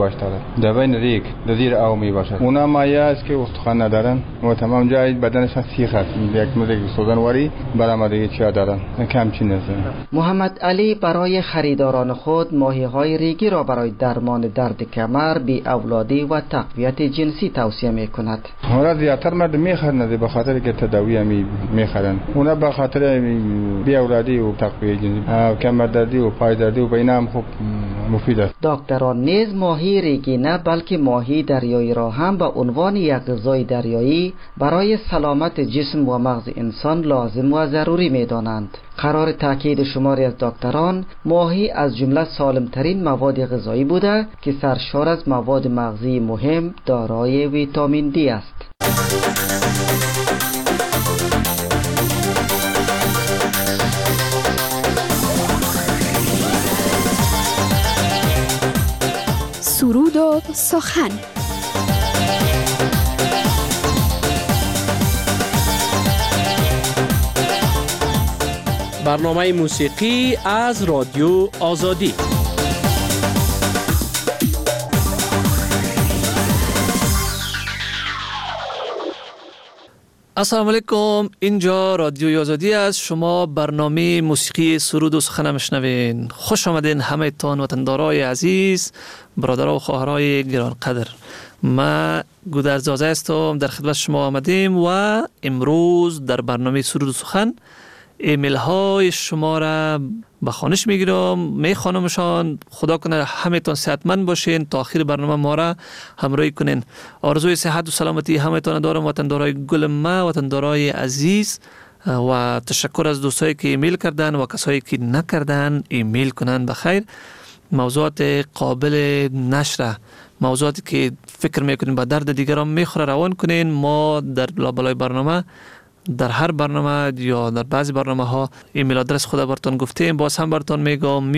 دارد. در بین ریگ در زیر آب می باشد. اونا مایه است که استخوان ندارن و تمام جای بدنشان سیخ است. یک مدل سوزنواری برآمدگی چیا دارن. کمچین است. محمد علی برای خریداران خود ماهی‌های ریگی را برای درمان درد کمر، بی اولادی و تقویت جنسی توصیه می‌کند. اونا زیاتر مرد می‌خرند به خاطر که تداوی می‌خرند. اونا به خاطر بی اولادی و تقویت جنسی، کمر دردی و پای دردی و اینا هم خوب مفید است. دکتران نیز ماهی ریگی نه بلکه ماهی دریایی را هم به عنوان یک غذای دریایی برای سلامت جسم و مغز انسان لازم و ضروری می‌دانند. قرار تاکید شماری از دکتران ماهی از جمله سالمترین مواد غذایی بوده که سرشار از مواد مغزی مهم دارای ویتامین دی است. سرود و سخن. برنامه موسیقی از رادیو آزادی. السلام علیکم، اینجا رادیوی آزادی است. شما برنامه موسیقی سرود و سخن میشنوین. خوش آمدین همه تان وطندارای عزیز، برادرها و خواهرای گران قدر. ما گودرزازه هستم، در خدمت شما آمدیم و امروز در برنامه سرود و سخن ایمیل های شما را به خوانش میگیرم، میخوانمشان. خدا کنه همه تان صحتمند باشین، تا آخر برنامه ما را همراهی کنین. آرزوی صحت و سلامتی همه تان دارم، وطندارای گل ما، وطندارای عزیز، و تشکر از دوستایی که ایمیل کردن و کسایی که نکردن ایمیل کنن. بخیر، موضوعات قابل نشر، موضوعاتی که فکر میکنین به درد دیگران میخوره روان کنین. ما در لابلای برنامه، در هر برنامه یا در بعضی برنامه ها ایمیل آدرس خود براتون گفتیم. باز هم براتون میگم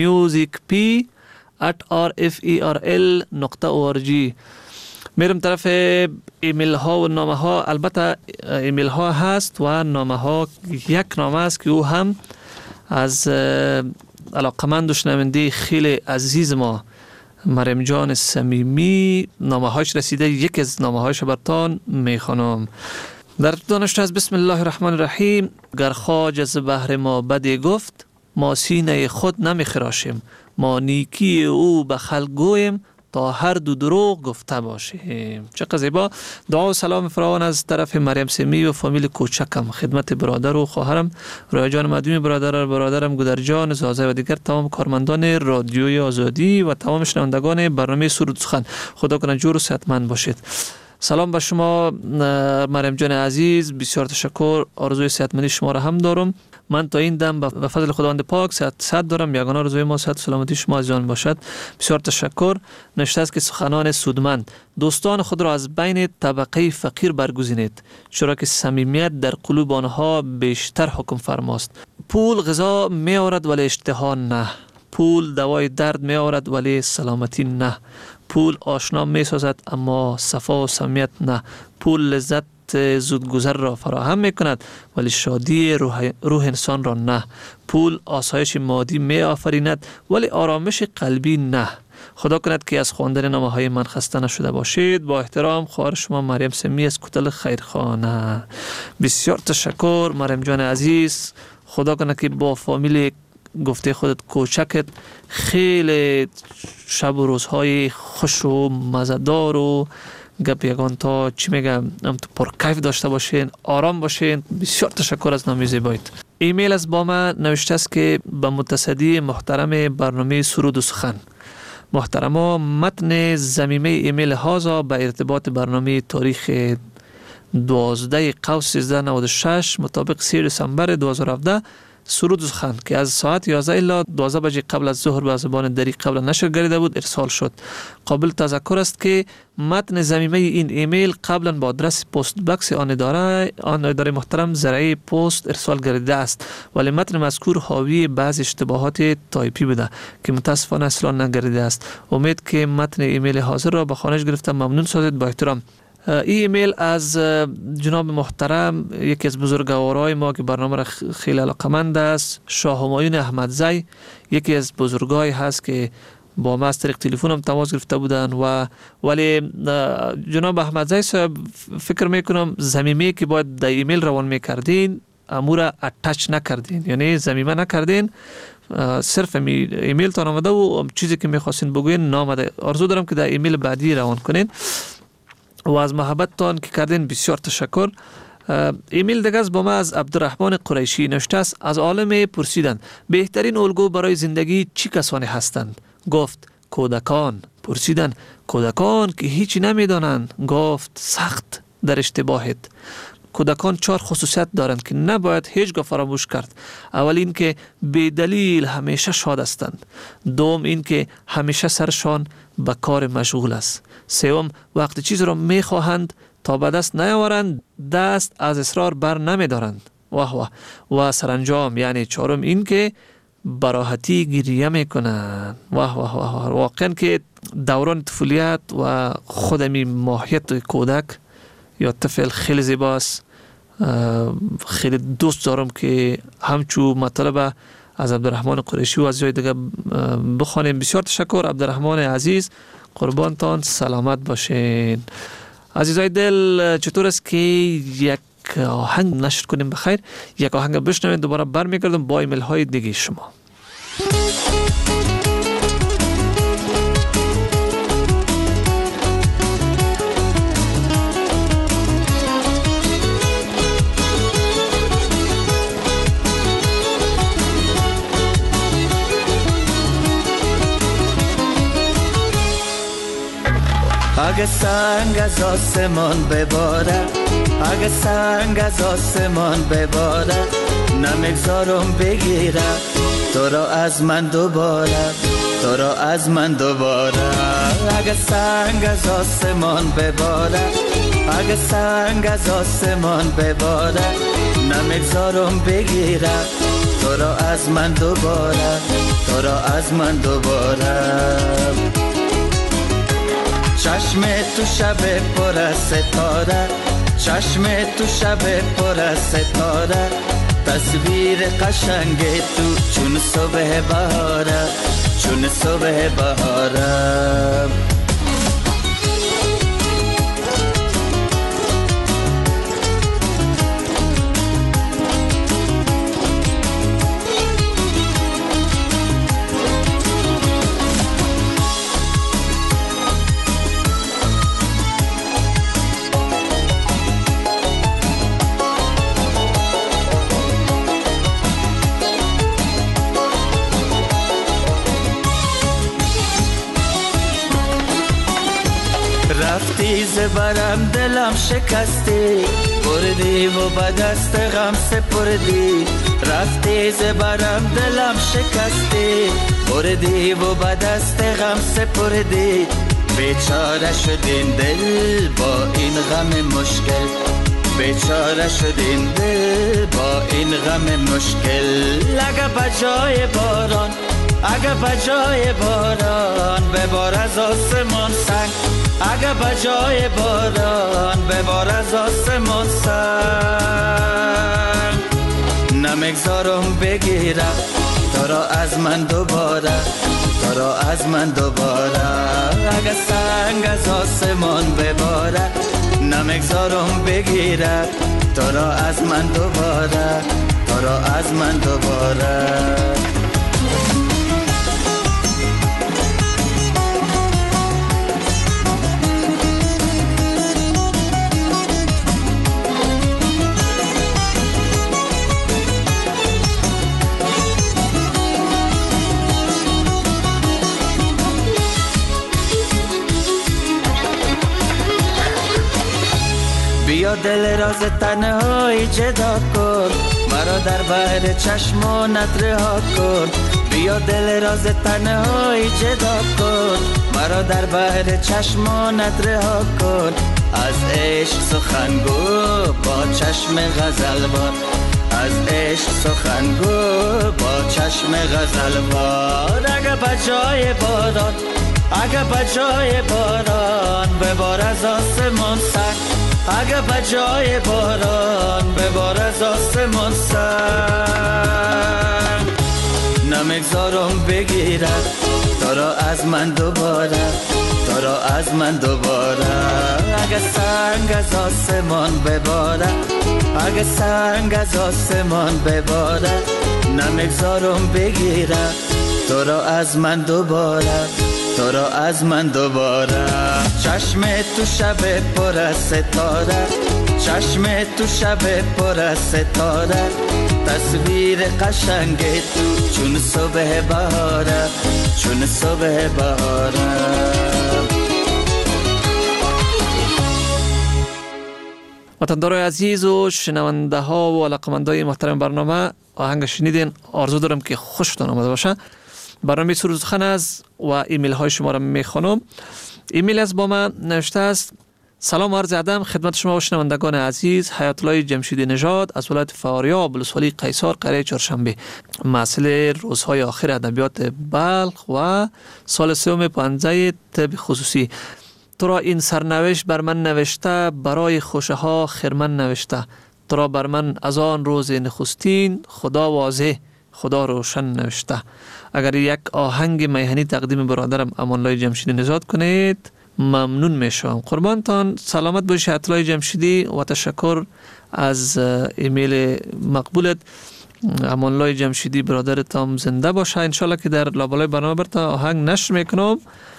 musicp@rferl.org. میرم طرف ایمیل ها و نامه ها. البته ایمیل ها هست و نامه ها. یک نامه است که او هم از علاقمند و شنونده خیلی عزیز ما مریم جان صمیمی نامه هاش رسیده. یک از نامه هاش براتون میخوانم. در دانشته از بسم الله الرحمن الرحیم. گر خواج از بحر ما بدی گفت، ما سینه خود نمیخراشیم. ما نیکی او به خلق گویم، تا هر دو دروغ گفته باشیم. چقدر زیبا. دعا و سلام فراوان از طرف مریم سمی و فامیل کوچکم خدمت برادر و خواهرم رویا جان مدومی، برادرم گودر جان زازه و دیگر تمام کارمندان رادیوی آزادی و تمام شنوندگان برنامه سرود سخن. خدا کنه جور و صحتمند باشید. سلام به شما مریم جان عزیز، بسیار تشکر. آرزوی صحتمندی شما را هم دارم. من تا این دم به فضل خداوند پاک صحت دارم. یگانه آرزوی ما صحت و سلامتی شما از جان باشد. بسیار تشکر. نوشته است که سخنان سودمند، دوستان خود را از بین طبقه فقیر برگزینید، چرا که صمیمیت در قلوب آنها بیشتر حکم فرماست. پول غذا می آورد ولی اشتها نه. پول دوای درد می آورد ولی سلامتی نه. پول آشنا می سازد اما صفا و صمیمیت نه. پول لذت زودگذر را فراهم می کند ولی شادی روح انسان را نه. پول آسایش مادی می آفریند ولی آرامش قلبی نه. خدا کند که از خواندن نامه های من خسته نشده باشید. با احترام، خواهر شما مریم سمی از کتل خیرخانه. بسیار تشکر مریم جان عزیز. خدا کند که با فامیل گفته خودت کوچکت خیلی شب و روزهای خوش و مزدار و گپ یگان تا چی میگم تو پرکیف داشته باشین، آرام باشین. بسیار تشکر از نامی زیبایت. ایمیل از با من نوشته است که به متصدی محترم برنامه سرود و سخن، محترما متن ضمیمه ایمیل هازا به ارتباط برنامه تاریخ 12 قوس 1396 مطابق 3 دسامبر 2017 سرود و سخن که از ساعت 11 الی 12 بجه قبل از ظهر به زبان دری قبل نشر گردیده بود ارسال شد. قابل تذکر است که متن ضمیمه این ایمیل قبلا با آدرس پست باکس آن اداره محترم زرعی پست ارسال گردیده است، ولی متن مذکور حاوی بعض اشتباهات تایپی بوده که متاسفانه اصلا نگردیده است. امید که متن ایمیل حاضر را به خوانش گرفتم ممنون سازید. با احترام. ایمیل از جناب محترم، یکی از بزرگوارای ما که برنامه را خیلی علاقمند است، شاه همایون احمدزی. یکی از بزرگای هست که با ما از طریق تلفن هم تماس گرفته بودن و ولی جناب احمدزی صاحب فکر میکنم ضمیمه که باید در ایمیل روان میکردین امور اتچ نکردین، یعنی ضمیمه نکردین، صرف ایمیل تان آمده و چیزی که میخواستین بگوین نامده. آرزو دارم که در ایمیل بعدی روان کنین و از محبتتان که کردین بسیار تشکر. ایمیل دیگه با ما از عبدالرحمن قریشی نوشته است: از عالم پرسیدند بهترین الگو برای زندگی چی کسانی هستند؟ گفت کودکان. پرسیدن کودکان که هیچی نمیدانند؟ گفت سخت در اشتباهت. کودکان 4 خصوصیت دارند که نباید هیچگاه فراموش کرد. اول این که بی دلیل همیشه شاد هستند. دوم این که همیشه سرشان به کار مشغول است. سوم وقتی چیز را میخواهند تا به دست نیاورند دست از اصرار بر نمیدارند. و سرانجام یعنی چهارم این که براحتی گریه میکنند. واقعا که دوران طفولیت و خودمی ماهیت کودک یا طفل خیلی زیباست. خیلی دوست دارم که همچو مطلب از عبدالرحمن قریشی و از جای دیگه بخوانیم. بسیار تشکر عبدالرحمن عزیز، قربانتان، سلامت باشین. عزیزای دل، چطور است که یک آهنگ نشر کنیم؟ بخیر، یک آهنگ بشنویم، دوباره برمیگردم با ایمیل های دیگه شما. اگه سنگ از آسمان بباره، اگه سنگ از آسمان بباره، نمیگذارم بگیره تو را از من دوباره، تو را از من دوباره. اگه سنگ از آسمان بباره، اگه سنگ از آسمان بباره، نمیگذارم بگیره تو را از من دوباره، تو را از من دوباره. چشم تو شب پر از ستاره، چشم تو شب پر از ستاره، تصویر قشنگ تو چون صبح بهاره، چون صبح بهاره. رفتی زبرم دلم شکستی، بردی و به دست غم سپردی. رفتی زبرم دلم شکستی، بردی و به دست غم سپردی. بیچاره شدین دل با این غم مشکل، بیچاره شدین دل با این غم مشکل. اگه بجای باران، اگه بجای باران ببار از آسمان سنگ، اگه بجای باران ببار از آسمان سنگ، نمیگذارم بگیرم تو را از من دوباره، تو را از من دوباره. اگه سنگ از آسمان بباره، نمیگذارم بگیرم تو را از من دوباره، تو را از من دوباره. بیا دل راز تنهایی جدا کن، مرا در بحر چشمانت رها کن. بیا دل راز تنهایی جدا کن، مرا در بحر چشمانت رها کن. از عشق سخنگو با چشم غزلوار، از عشق سخنگو با چشم غزلوار. اگه بجای باران، اگه بجای باران ببار از آسمان سنگ، اگه بجای باران ببار از آسمان سنگ، نمیگذارم بگیره تو را از من دوباره، تو را از من دوباره. اگه سنگ از آسمان بباره، اگه سنگ از آسمان بباره، نمیگذارم بگیره تو را از من دوباره، تو را از من دوباره. چشم تو شب پر از ستاره، چشم تو شب پر از ستاره، تصویر قشنگ تو چون صبح بهاره، چون صبح بهاره. وطندارای عزیز و شنونده ها و علاقمندای محترم برنامه، آهنگ شنیدین، آرزو دارم که خوشتون آمده باشه. برنامه سرود سخن است و ایمیل های شما را میخوانم. ایمیل از با من نوشته است: سلام عرض ادب خدمت شما و شنوندگان عزیز. حیات الله جمشیدی نژاد از ولایت فاریاب ولسوالی قیصر قریه چهارشنبه، محصل روزهای آخر ادبیات بلخ و سال سوم پانزه طب خصوصی. تو را این سرنوشت بر من نوشته، برای خوشه ها خرمن نوشته. تو را بر من از آن روز نخستین، خدا واضح خدا روشن نوشته. اگر یک آهنگ میهنی تقدیم برادرم امان الله جمشیدی نژاد کنید ممنون میشم. قربانتان، سلامت باشی حیات الله جمشیدی و تشکر از ایمیل مقبولت. امان الله جمشیدی برادرتم زنده باشه. انشالله که در لابلای برنامه برتا آهنگ نشر میکنم.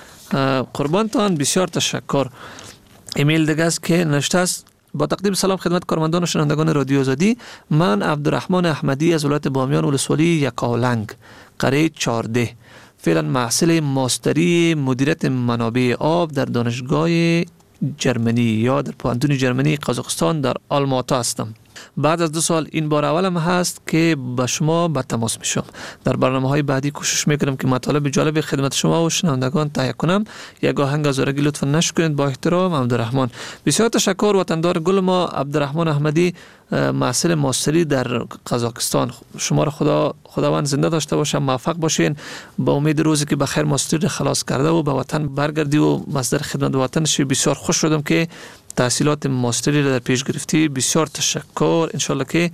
قربانتان بسیار تشکر. ایمیل دیگه است که نوشته است: با تقدیم سلام خدمت کارمندان و شنوندگان رادیو آزادی، من عبدالرحمن احمدی از ولایت بامیان ولسوالی یکاولنگ قریه 14 فعلا محصل ماستری مدیریت منابع آب در دانشگاه جرمنی یا در پوهنتون جرمنی قزاقستان در آلماتا هستم. بعد از 2 سال این بار اولم هست که با شما به تماس میشم. در برنامه‌های بعدی کوشش میکنم که مطالب جالب خدمت شما و شنوندگان تهیه کنم. یک آهنگ از زورگی لطفا نشر کنید. با احترام، عبدالرحمن. بسیار تشکر. وطندار گل ما عبدالرحمن احمدی، محصل ماستری در قزاقستان. شما را خداوند زنده داشته باشه، موفق باشین. با امید روزی که بخیر ماستری خلاص کرده و به وطن برگردی و مصدر خدمت وطن شی. بسیار خوش شدم که تحصیلات ماستری را در پیش گرفتی. بسیار تشکر. انشالله که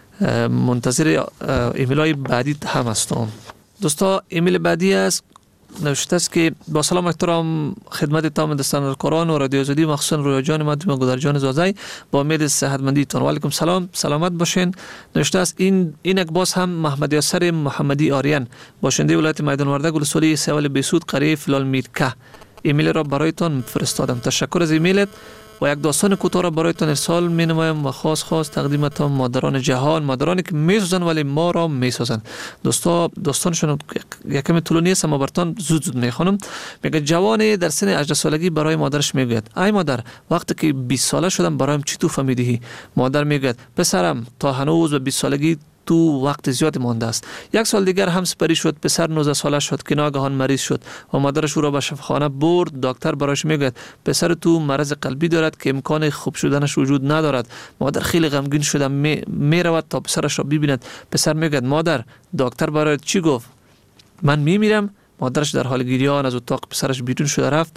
منتظر ایمیل های بعدی هم هستم. دوستا، ایمیل بعدی است، نوشته است که با سلام احترام خدمت تمام دوستان قرآن و رادیو آزادی، مخصوصا رویا جان مدام گدرجان زازای، با امید صحتمندی تان. و علیکم سلام، سلامت باشین. نوشته است این یک باز هم محمد یاسر محمدی آریان، باشنده ولایت میدان وردک ولسوالی سوال بیسود قریه فلال میرکه. ایمیل را برایتان فرستادم. تشکر از ایمیلت. و یک داستان کوتاه را برایتان ارسال می نمایم و خاص تقدیمتان مادران جهان، مادرانی که میسوزن ولی ما را میسازن. داستانشون یکم طولانی است اما براتون زود میخوانم. میگه جوانی در سن 18 سالگی برای مادرش میگوید: ای مادر، وقتی که 20 ساله شدم برایم چی تحفه میدهی؟ مادر میگوید: پسرم، تا هنوز به 20 سالگی تو وقت زیاد مانده است. 1 سال دیگر هم سپری شد. پسر 19 ساله شد که ناگهان مریض شد و مادرش او را به شفاخانه برد. دکتر برایش میگوید: پسر تو مرض قلبی دارد که امکان خوب شدنش وجود ندارد. مادر خیلی غمگین شده میرود تا پسرش را ببیند. پسر میگوید: مادر، دکتر برایت چی گفت؟ من میمیرم. مادرش در حال گریان از اتاق پسرش بیرون شده رفت.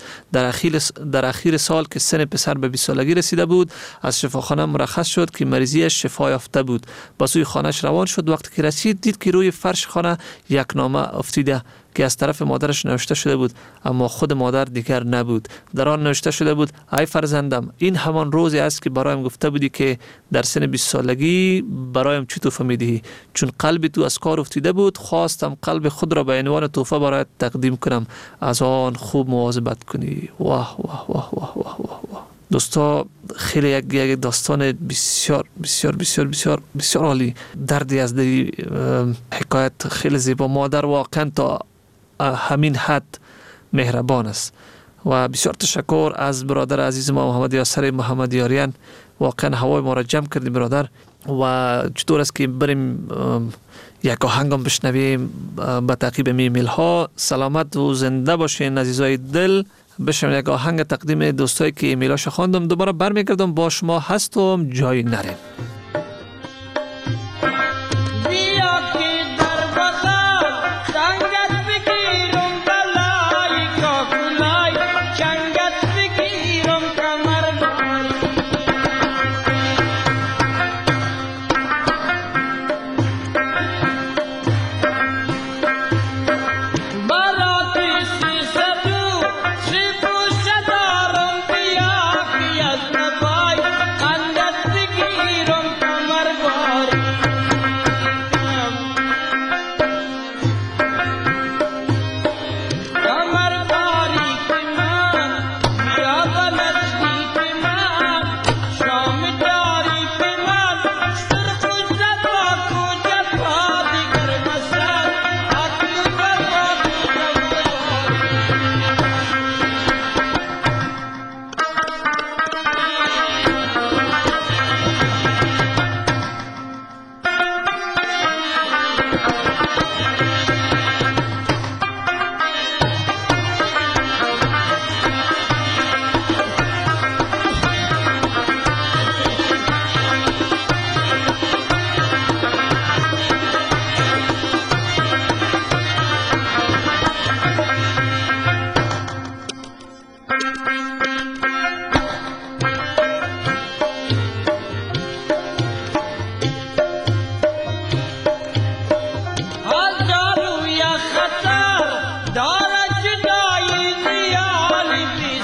در اخیر سال که سن پسر به 20 سالگی رسیده بود، از شفاخانه مرخص شد که مریضیش شفا یافته بود. با سوی خانهش روان شد. وقتی که رسید دید که روی فرش خانه یک نامه افتیده که از طرف مادرش نوشته شده بود، اما خود مادر دیگر نبود. در آن نوشته شده بود: ای فرزندم، این همان روزی است که برایم گفته بودی که در سن 20 سالگی برایم چی تحفه میدهی. چون قلب تو از کار افتیده بود، خواستم قلب خود را به عنوان تحفه برایت تقدیم کنم. از آن خوب مواظبت کنی. واه واه واه واه واه واه واه. دوستا، خیلی یک داستان بسیار بسیار بسیار بسیار بسیار عالی، دردی از دلی، حکایت خیلی زیبا. مادر واقعا تا همین حد مهربان است. و بسیار تشکر از برادر عزیز ما محمد یاسر محمدی آریان. واقعا هوای ما را جمع کردی برادر. و چطور است که بریم یک آهنگم بشنویم به تعقیب ایمیل ها. سلامت و زنده باشین عزیزای دل. بشنویم یک آهنگ تقدیم دوستایی که ایمیلاشو خواندم. دوباره برمیگردم با شما هستم، جای نرین.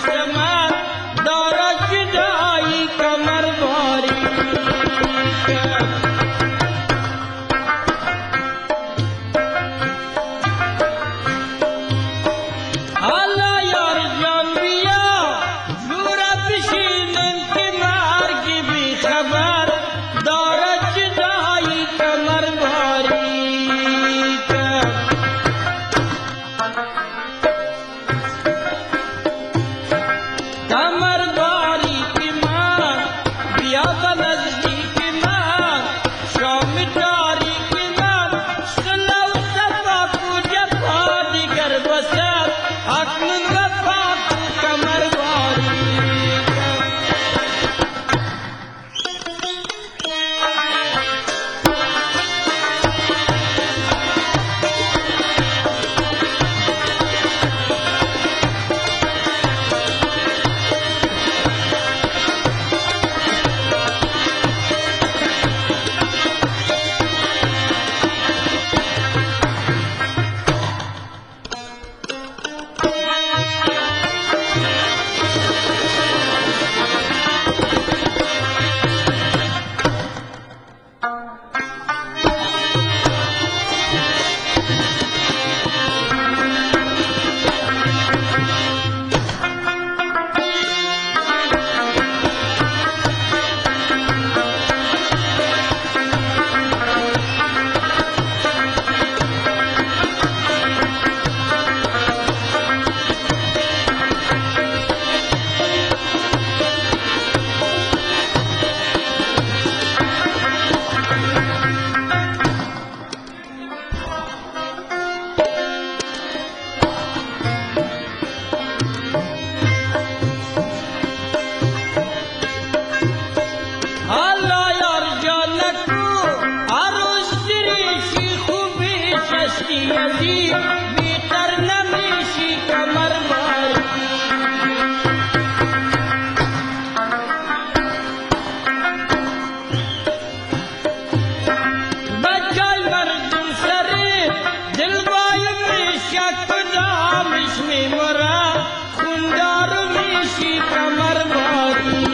من دارد جدایی کمر باری حالا یار جان بیا جورا بشینن که مرگی بی خبر دارد جدایی کمر باری کمر باری که من بیا به نزدیک من شام داری که من صلح و صفا کو جفا دیگر بسر اکنون وفا کو کمر باری حالا یار جانکو عروس دریشی خوبی شستی ازی بیتر نمیشی کمر باری بچای مردم سری دلبای میشک کدامش میمورد خوندار میشی کمر باری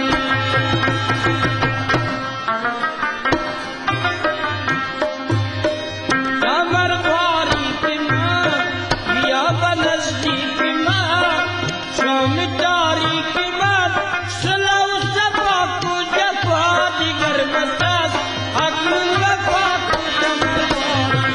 کمر باری که من بیا به نزدیک من شام داری که من صلح و صفا کو جفا دیگر بس است اکنون وفا کو کمر باری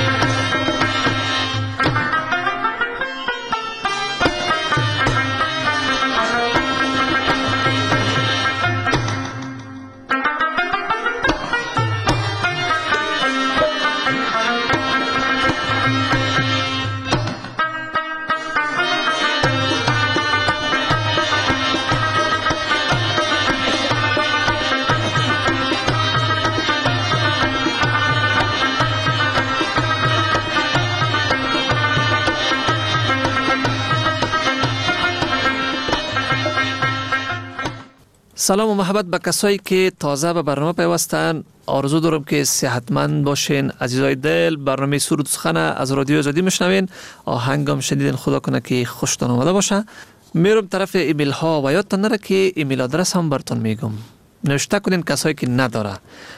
سلام و محبت به کسایی که تازه به برنامه پیوستن. آرزو دارم که صحتمند باشین. عزیزای دل، برنامه سرود و سخن از رادیو آزادی میشنوین. آهنگم شنیدین، خدا کنه که خوشتون آمده باشه. میرم طرف ایمیل ها و یادتان نره که ایمیل آدرس هم براتون میگم. نوشته کنین کسایی که نداره.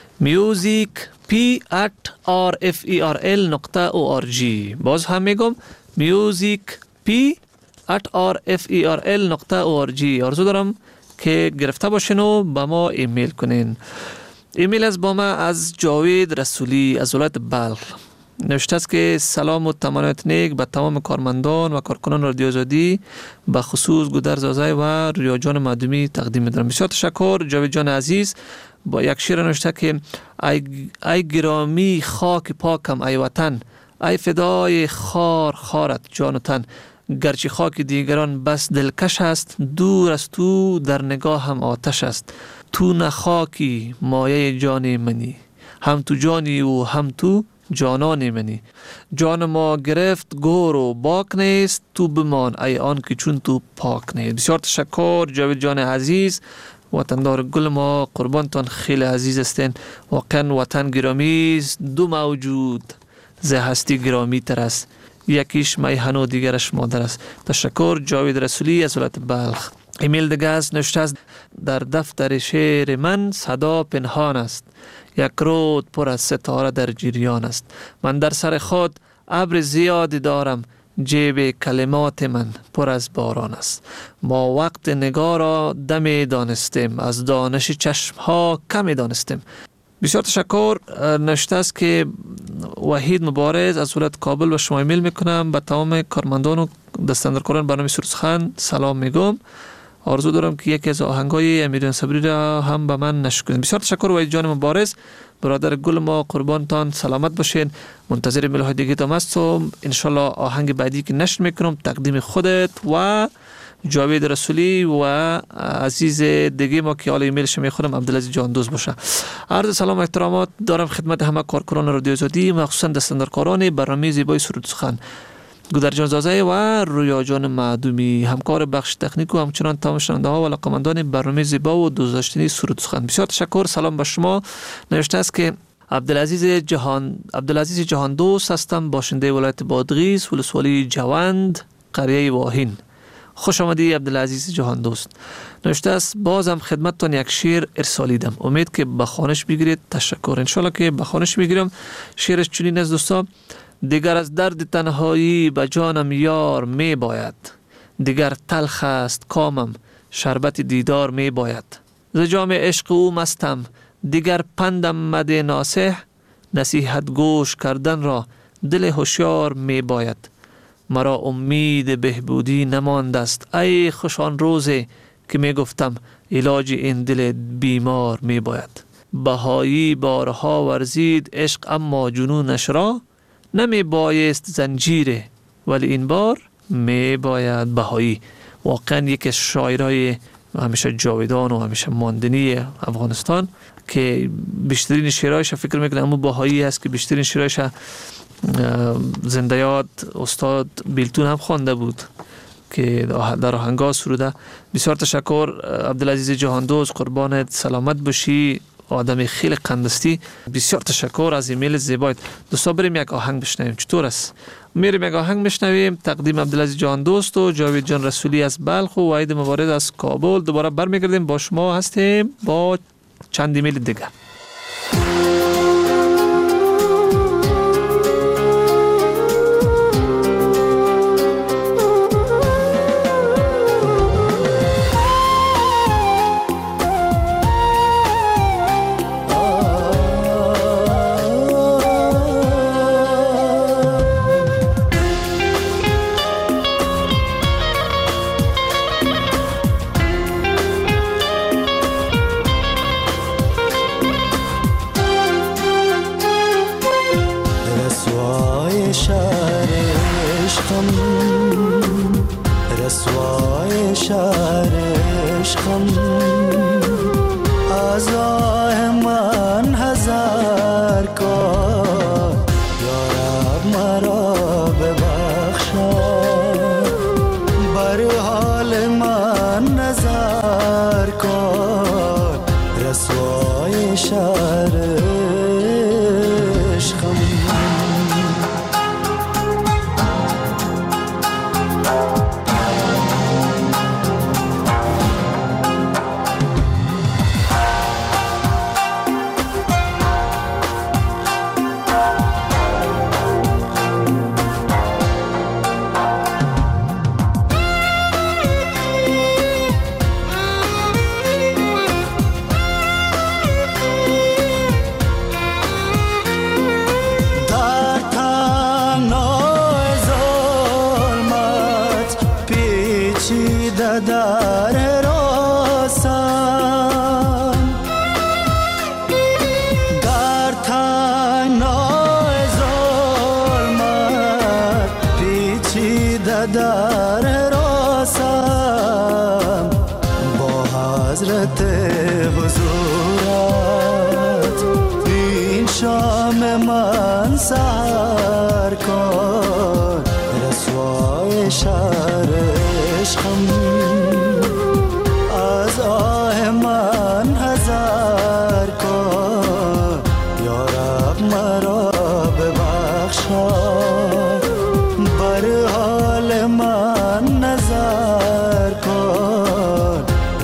musicp@rferl.org. باز هم میگم musicp@rferl.org. آرزو دارم که گرفته باشین و با ما ایمیل کنین. ایمیل از با ما از جاوید رسولی از ولایت بلخ نوشته است که سلام و تمنیت نیک به تمام کارمندان و کارکنان رادیو آزادی، به خصوص گودر زازای و رویا جان مادومی تقدیم می‌دارم. بسیار تشکر جاوید جان عزیز. با یک شعر نوشته که ای گرامی خاک پاکم ای وطن، ای فدای خارت جان و تن، گرچه خاک دیگران بس دلکش است، دور از تو در نگاه هم آتش است. تو نه خاکی مایه جان منی، هم تو جانی و هم تو جانان منی. جان ما گرفت گور و باک نیست، تو بمان ای آن که چون تو پاک نیست. بسیار تشکر جاوید جان عزیز. وطندار گل ما، قربانتان، خیلی عزیز استین. واقعا وطن گرامی است. دو موجود ز هستی گرامی تر است، یکیش میهن و دیگرش مادر است. تشکر. جاوید رسولی از ولایت بلخ. ایمیل دیگه است، نوشته است در دفتر شعر من صدا پنهان است، یک رود پر از ستاره در جریان است. من در سر خود ابر زیادی دارم، جیب کلمات من پر از باران است. ما وقت نگاه را دمی دانستیم، از دانش چشم ها کمی دانستیم. بسیار تشکر. نوشته است که وحید مبارز از ولایت کابل و شما ایمیل میکنم. به تمام کارمندان و دستاندرکاران برنامه سرود سخن سلام میگم. آرزو دارم که یکی از آهنگای امیرجان صبری را هم به من نشر کنید. بسیار تشکر وحید جان مبارز، برادر گل ما، قربانتان، سلامت باشین. منتظر ایمیل های دیگه تام هستم. انشالله آهنگ بعدی که نشر میکنم تقدیم خودت و جاوید رسولی و عزیز دیگه ما که حالا ایمیلش میخونم عبدالعزیز جهاندوست باشه. عرض سلام و احترامات دارم خدمت همه کارکنان رادیو آزادی، مخصوصا دستاندرکاران برنامه زیبای سرود سخن، گودرجان زازه و رویا جان معدومی، همکار بخش تکنیک و همچنان تمام شنونده ها و علاقه‌مندان برنامه زیبا و دوست داشتنی سرود سخن. بسیار تشکر. سلام به شما. نوشته است که عبدالعزیز جهاندوست هستم، باشنده ولایت بادغیس، ولسوالی جوند، قریه واهین. خوش آمدی عبدالعزیز جهاندوست. نوشته است بازم خدمتتان یک شعر ارسالیدم، امید که به خوانش بگیرید. تشکر. انشالله که به خوانش میگیرم. شعرش چنین است دوستا: دیگر از درد تنهایی به جانم یار می باید، دیگر تلخ است کامم شربت دیدار می باید. ز جام عشق او مستم دیگر پندم مده ناصح، نصیحت گوش کردن را دل هوشیار می باید. مرا امید بهبودی نمانده است، ای خوش آن روزی که می گفتم علاج این دل بیمار می باید. بهایی بارها ورزید عشق اما جنونش را، نمی بایست زنجیره ولی این بار می باید. بهایی واقعا یکی از شاعرای همیشه جاودان و همیشه ماندنی افغانستان که بیشترین شعرهایش فکر میکنم امو بهایی هست که بیشترین شعرهایش زنده یاد استاد بیلتون هم خوانده بود که در آهنگا سروده. بسیار تشکر عبدالعزیز جهاندوست، قربانت، سلامت باشی، آدم خیلی قندستی. بسیار تشکر از ایمیل زیبایت. دوستا بریم یک آهنگ بشنویم. چطور است؟ میریم یک آهنگ بشنویم. تقدیم عبدالعزیز جهاندوست و جاوید جان رسولی از بلخ و وحید مبارز از کابل. دوباره برمیگردیم با شما هستیم با چند ایمیل دیگه.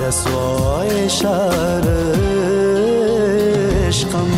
رسوای شهر عشقم.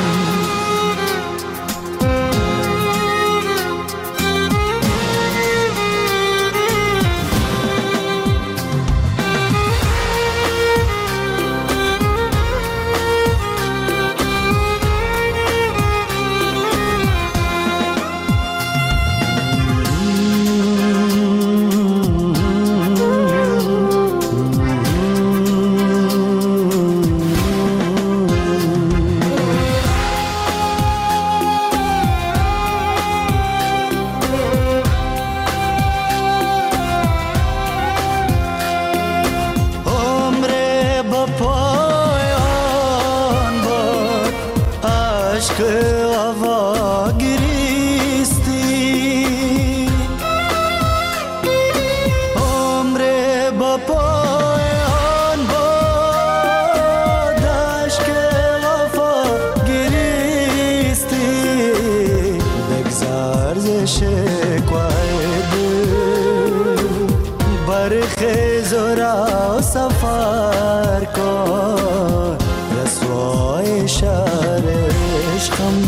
سفر کن رسوای شهر عشقم.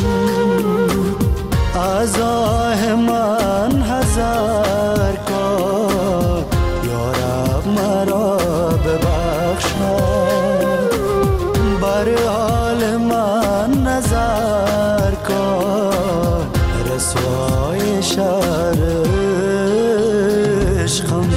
از آه من حذر کن یا رب مرا ببخشا. بر حال من نظر کن رسوای شهر عشقم.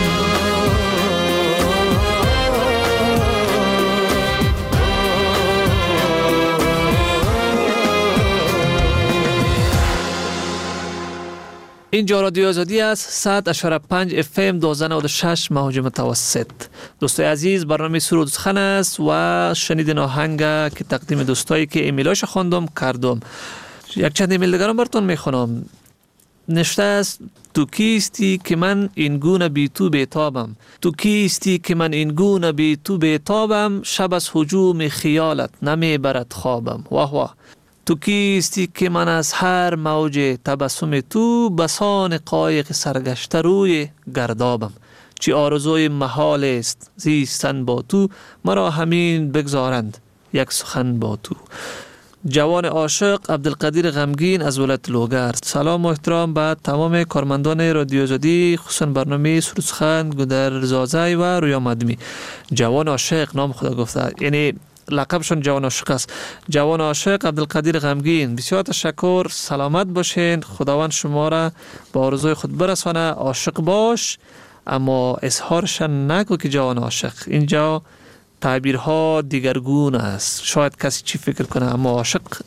اینجا رادیو آزادی است. 100.5 FM 1296 موج متوسط. دوستای عزیز، برنامه سرود سخن است و شنیدین آهنگ که تقدیم دوستایی که ایمیلاش خواندم کردم. یک چند ایمیل دیگرم براتون میخونم. نشته است: تو کیستی که من این گونه بی تو بیتابم، تو کیستی که من این گونه بی تو بیتابم، شب از هجوم خیالت نمیبرد خوابم. واه واه. تو کیستی که من از هر موج تبسم تو، بسان قایق سرگشته روی گردابم. چی آرزوی محال است زیستن با تو، مرا همین بگذارند یک سخن با تو. جوان عاشق عبدالقدیر غمگین از ولایت لوگر. سلام و احترام به تمام کارمندان رادیو آزادی، خصوصا برنامه سرود سخن، گودر زازای و رویا مدمی. جوان عاشق نام خدا گفته، یعنی لقبشون جوان عاشق است. جوان عاشق عبدالقدیر غمگین، بسیار تشکر، سلامت باشین، خداوند شما را با آرزوی خود برسانه. عاشق باش اما اظهارش نکو که جوان عاشق. اینجا تعبیرها دیگرگون است، شاید کسی چی فکر کنه، اما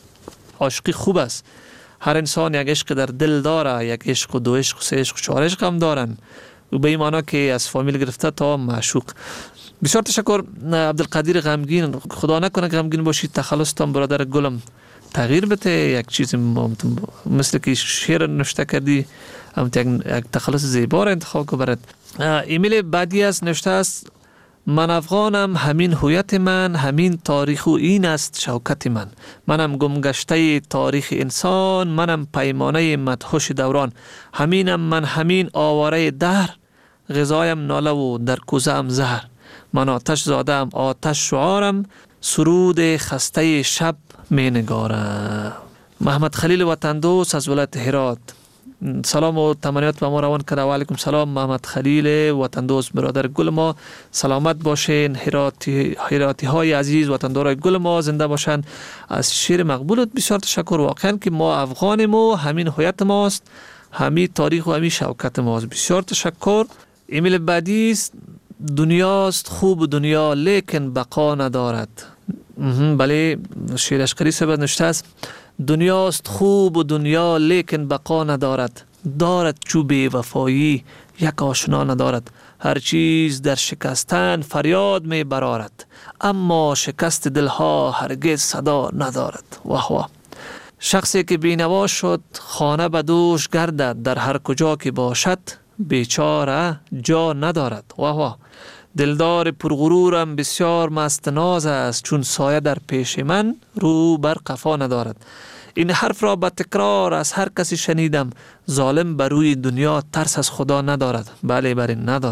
عاشقی خوب است. هر انسان یک عشق در دل داره، یک عشق و دو عشق و سه عشق و چهار عشق هم دارن، و به این معنی که از فامیل گرفته تا معشوق. بسیار تشکر عبدالقدیر غمگین. خدا نکنه غمگین باشید، تخلصتان برادر گلم تغییر بده، یک چیز مثل که شعر نوشته کردی، یک تخلص زیبا را انتخاب کن برات. ایمیل بعدی از نوشته است: من افغانم، همین هویت من، همین تاریخ و این است شوکت من. منم گمگشته تاریخ انسان، منم پیمانه مدهوش دوران. همینم من، همین آواره دهر، غذایم ناله و در کوزه‌ام زهر. من آتش زادم، آتش شعارم، سرود خسته شب می نگارم. محمد خلیل وطن دوست از ولایت هرات. سلام و تمنیات به ما روان کرده. و علیکم سلام محمد خلیل وطن دوست، برادر گل ما، سلامت باشین. هراتی های عزیز، وطندارای گل ما زنده باشن. از شعر مقبولت بسیار تشکر. واقعا که ما افغانیم و همین هویت ماست، همین تاریخ و همین شوکت ماست. بسیار تشکر. ایمیل بعدی است: دنیاست خوب دنیا لیکن بقا ندارد. بله، شعر اشقری سبت نشته است: دنیاست خوب و دنیا لیکن بقا ندارد. دارد چو بی وفایی یک آشنا ندارد. هر چیز در شکستن فریاد می برارد، اما شکست دلها هرگز صدا ندارد. واه واه. شخصی که بینوا شد خانه بدوش گردد، در هر کجا که باشد بیچاره جا ندارد. واه واه. دلدار پرغرورم بسیار مست ناز است، چون سایه در پیش من رو بر قفا ندارد. این حرف را با تکرار از هر کسی شنیدم، ظالم بر روی دنیا ترس از خدا ندارد. بله ندارد.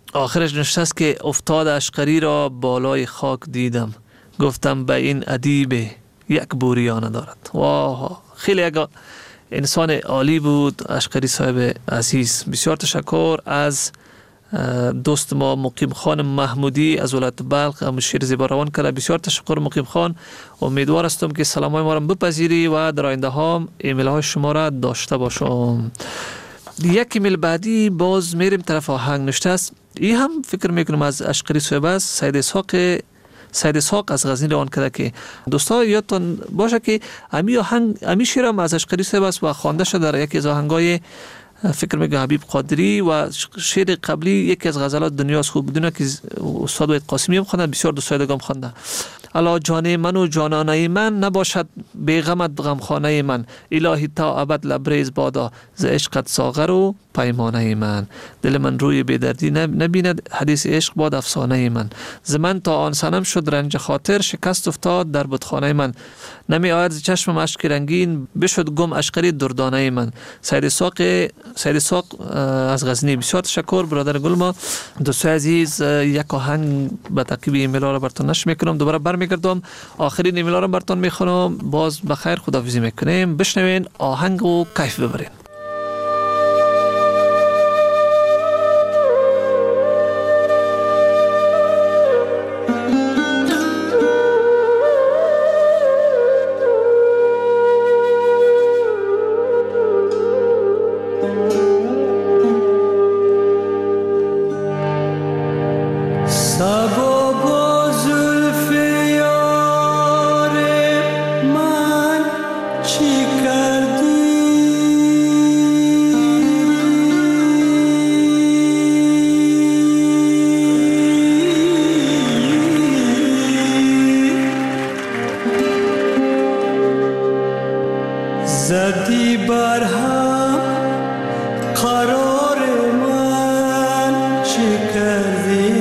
آخرش نوشته است که افتاد اشقری را بالای خاک دیدم، گفتم به این ادیب یک بوریانه دارد. واه، خیلی یک انسان عالی بود اشقری صاحب عزیز. بسیار تشکر از دوست ما مقیم خان محمودی از ولایت بلخ، هم شعر زیبا روان کرده. بسیار تشکر مقیم خان. امیدوار هستم که سلام های ما را بپذیری و در آینده ها ایمیل های شما را داشته باشم. یک ایمیل بعدی باز میریم طرف آهنگ. نوشته است، این هم فکر میکنم از اشقری صاحب است، سید اسحاق از غزنی روان کرده که دوستا یادتان باشه که امی شعر هم از اشقری صاحب است و خوانده شده در یکی از آهنگای فکر میگم حبیب قادری و شعر قبلی یکی از غزلات دنیاست خوب بدونه که استاد وحید قاسمی هم خوانده، بسیار دوستای دیگه هم خوانده. الا جان من و جانانه من، نباشد بیغمت غمخانه من، الهی تا ابد لبریز بادا ز عشقت ساغر و پیمانه من، دل من روی بیدردی نبیند حدیث عشق باد افسانه من، ز من تا آن سنم شد رنج خاطر شکست افتاد در بتخانه من، نمی آید ز چشمم اشک رنگین بشد گم اشقری دردانه من. سید اسحاق از غزنی. بسیار تشکر برادر گلما. دوستای عزیز، یک آهنگ به ترتیب ایمیل ها را براتون نشر میکنم، دوباره برمیگردم آخرین ایمیل ها را براتون میخونم، باز بخیر خداحافظی میکنیم. بشنوین آهنگ و کیف ببرین. زدی بر هم قرار من، چه کردی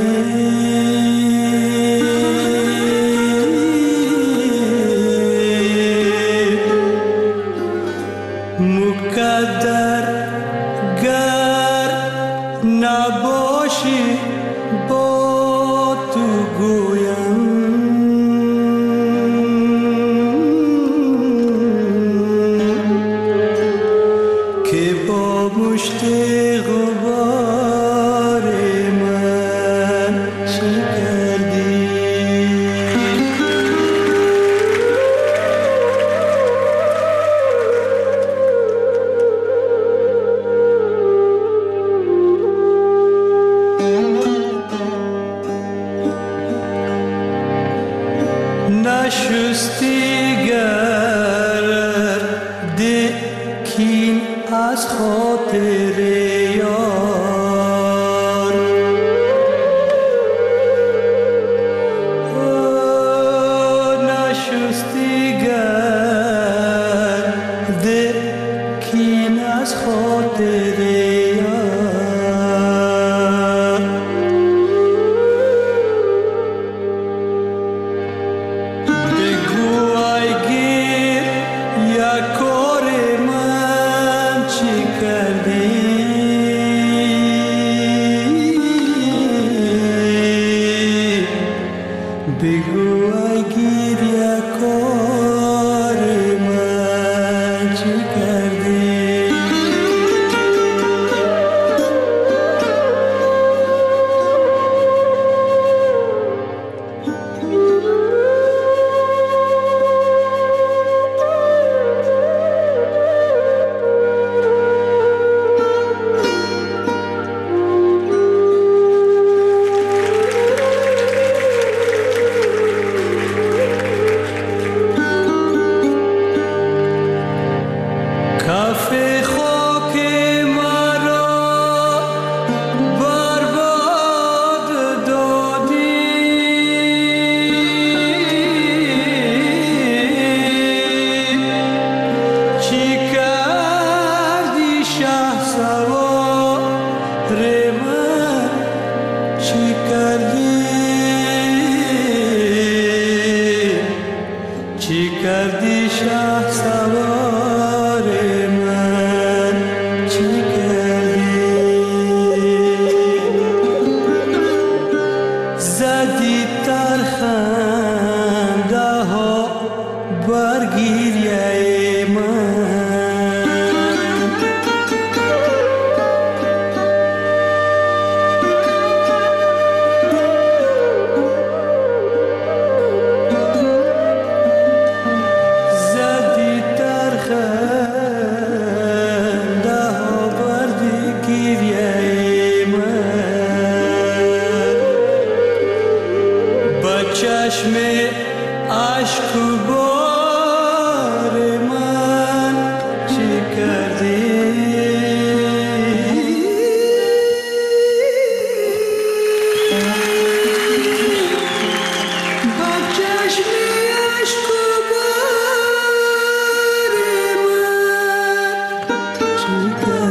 مقدر گر نباشی با تو گویم مشت غبار من چه کردی. نشستی گرد کین از خاطر یار، نشستی گرد کین از خاطر یار، بگو ای گیر یک کار من چی کردی. بگو ای گیر یک کار من چی کردی. زدی ترخنده ها برگیریه من زدی ترخنده ها برگیریه من با چشم عشق و بار من چی کردی با چشم عشق و بار من چی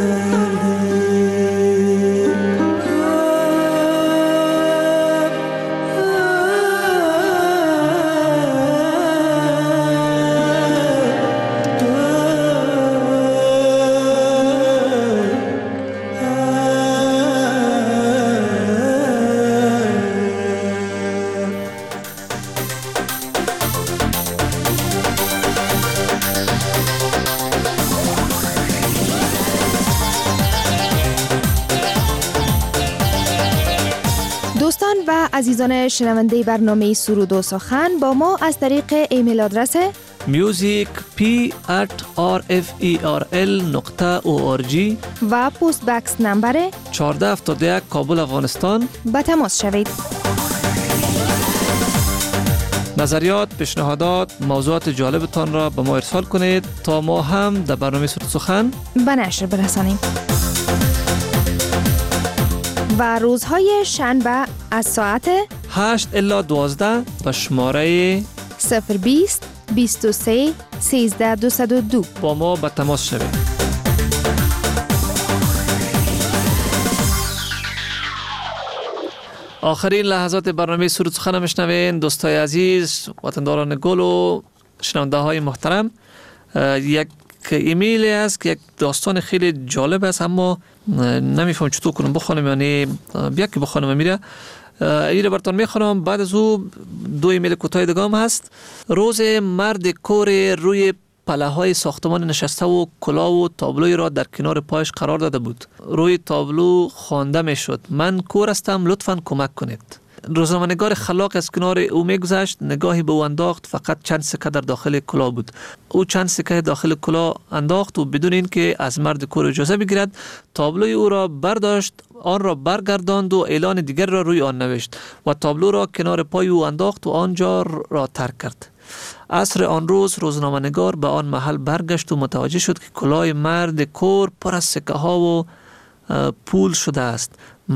دوستان و عزیزان شنونده برنامه سرود و سخن با ما از طریق ایمیل آدرس music@rferl.org و پست بکس نمبر 1471 کابل افغانستان به تماس شوید. نظریات، پیشنهادات، موضوعات جالبتان را به ما ارسال کنید تا ما هم در برنامه سرود سخن به نشر برسانیم. و روزهای شنبه از ساعت 8 الی 12 به شماره 020 23 13 202 با ما به تماس شوید. آخرین لحظات برنامه سرود سخن میشنوین. دوستای عزیز، وطنداران گل و شنونده های محترم، یک ایمیلی است که یک داستان خیلی جالب است، اما نمیفهم چطور کنم بخونم، یعنی بیا که بخونم میره ایره براتون میخونم. بعد از او دو ایمیل کوتاه دیگه هم هست. روز مرد کور روی پله‌های ساختمان نشسته و کلاه و تابلوی را در کنار پایش قرار داده بود. روی تابلو خوانده میشد: من کور هستم، لطفاً کمک کنید. روزنامه‌نگار خلاق از کنار او میگذشت، نگاهی به او انداخت. فقط چند سکه در داخل کلاه بود. او چند سکه داخل کلاه انداخت و بدون اینکه از مرد کور اجازه بگیرد تابلوی او را برداشت، آن را برگرداند و اعلان دیگر را روی آن نوشت و تابلو را کنار پای او انداخت و آنجا را ترک کرد. عصر آن روز روزنامه‌نگار به آن محل برگشت و متوجه شد که کلاه مرد کور پر از سکه ها و پول شده است.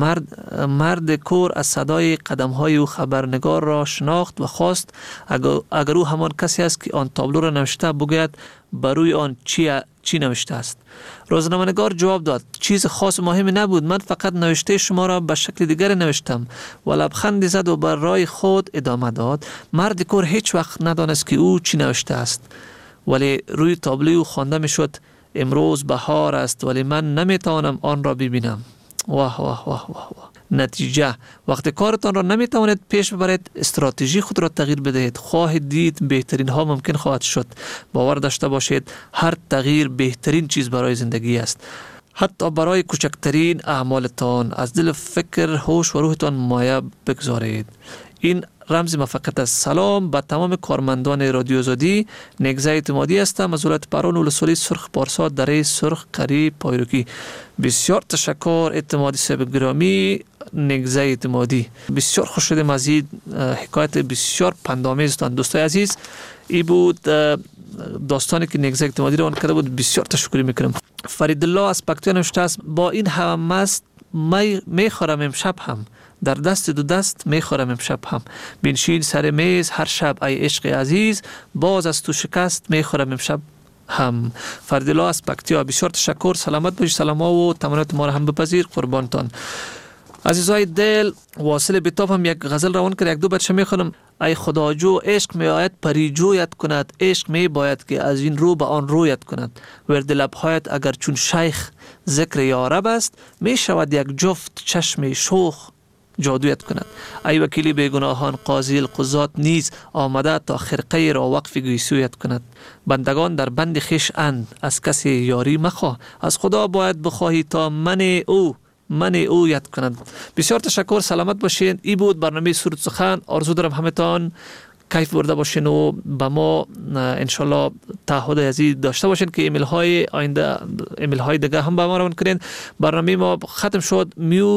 مرد کور از صدای قدم های او خبرنگار را شناخت و خواست اگر او همان کسی است که آن تابلو را نوشته بگوید بر روی آن چی نوشته است. روزنامه‌نگار جواب داد: چیز خاص مهمی نبود، من فقط نوشته شما را به شکل دیگر نوشتم. و لبخندی زد و بر راه خود ادامه داد: مرد کور هیچ وقت ندانست که او چی نوشته است، ولی روی تابلو خوانده میشد: امروز بهار است ولی من نمیتوانم آن را ببینم. واه واه واه واه واه. نتیجه: وقتی کارتان را نمیتوانید پیش ببرید، استراتژی خود را تغییر بدهید. خواهید دید بهترین ها ممکن خواهد شد. باور داشته باشید هر تغییر بهترین چیز برای زندگی است. حتی برای کوچکترین اعمالتان از دل فکر، هوش و روحتان مایه بگذارید. این رمز موفقیت است. سلام به تمام کارمندان رادیو آزادی. نگزه اعتمادی هستم از ولایت پاران ولسوالی سرخ پارسا دره سرخ قریب پایروکی. بسیار تشکر اعتمادی صاحب گرامی. نگزه اعتمادی بسیار خوش شدم از این حکایت بسیار پندآمیزتان. دوستای عزیز، این بود داستانی که نگزه اعتمادی رو آن کرده بود. بسیار تشکر میکنم. فرید الله از پکتیا نوشته است: با این هم مست میخورم امشب هم، در دست دو دست میخورم امشب هم. بنشین سر میز هر شب ای عشق عزیز، باز از تو شکست میخورم امشب هم. فرید الله از پکتیا، بسیار تشکر. سلامت باشید. سلام ها و تمنیات ما را هم بپذیر. قربانتان. عزیزای دل، واصل بیتاب هم یک غزل روان کرد. یک دو بچه میخونم: ای خداجو عشق می آید پریجویت کند، عشق می باید که از این رو به آن رویت کند. ورد لبهایت اگر چون شیخ ذکر یارب است، می شود یک جفت چشم شوخ جادویت کند. ای وکیل بیگناهان قاضی القضات نیز آمده تا خرقه را وقف گیسویت کند. بندگان در بند خیش اند، از کسی یاری مخواه، از خدا باید بخواهی تا من او یاد کند. بسیار تشکر، سلامت باشین. ای بود برنامه سرود سخن. آرزو دارم همتان کیف برده باشین و با ما انشالله تعهد عزیز داشته باشین که ایمیل های آینده، ایمیل های دیگه هم با ما روان کنین. برنامه ما ختم شد.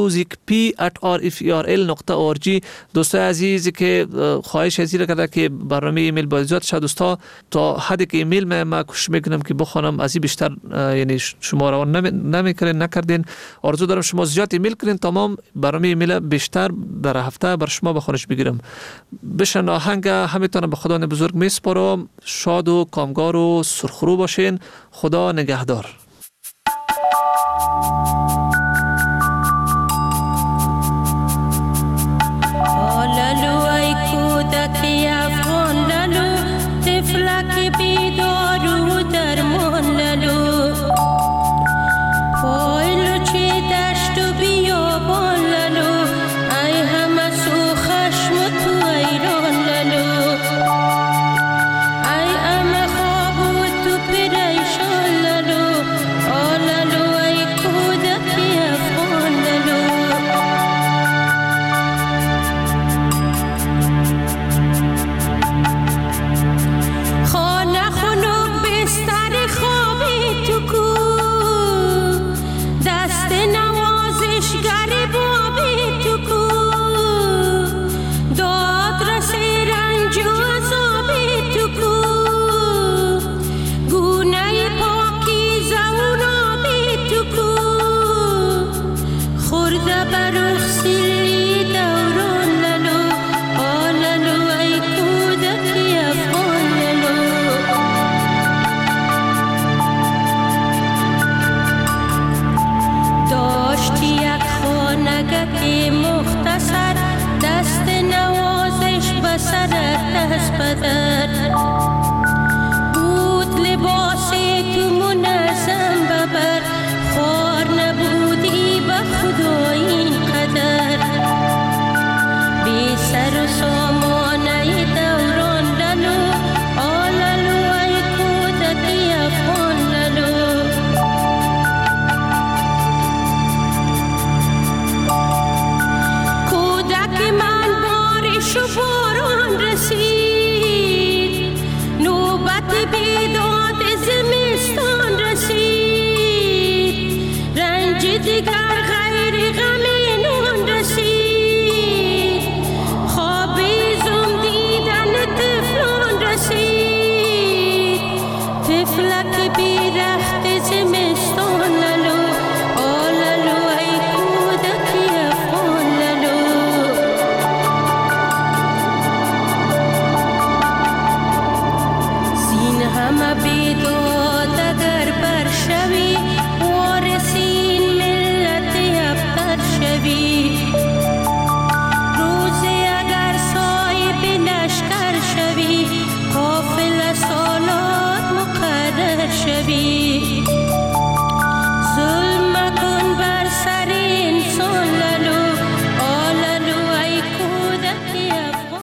musicp@rfrl.org. دوستای عزیزی که خواهش ازیر کرده که برنامه ایمیل با اجازه شد دوستا تا حدی که ایمیل ما کوشش میکنم که بخونم، از این بیشتر یعنی شما روان نکردین. آرزو دارم شما زیاد ایمیل کنین تمام برنامه ایمیل بیشتر در هفته بر شما بخونش بگیرم. بشن آهنگ همیتونه به خدا بزرگ میسپارم. شاد و کامگار و سرخرو باشین. خدا نگهدار. لالو ای کودکی افغان لالو، طفلک بیدار و درمان لالو، پایلو چه دشت و بیابان لالو، ای همه سو خشم و تو ایران لالو، ای همه خواب و تو پریشان لالو، لالو ای کودکی افغان لالو. خانه خنک بستر خوابی تو کو، دست نوازشگر بابی تو کو، داد رسی رنجور